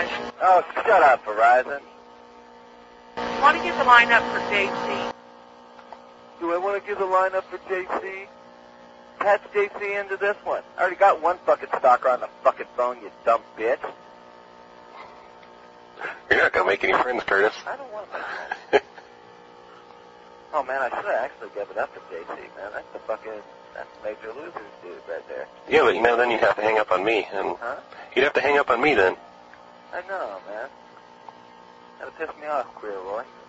Verizon. Oh, shut up, Verizon. Want to get the line up for JC? Do I want to give the line up for JC? Patch JC into this one. I already got one fucking stalker on the fucking phone, you dumb bitch. You're not going to make any friends, Curtis. I don't want to. Oh, man, I should have actually given it up to JC, man. That's Major Losers dude right there. Yeah, but then you'd have to hang up on me. And you'd have to hang up on me then. I know, man. That'll piss me off, Queer Roy.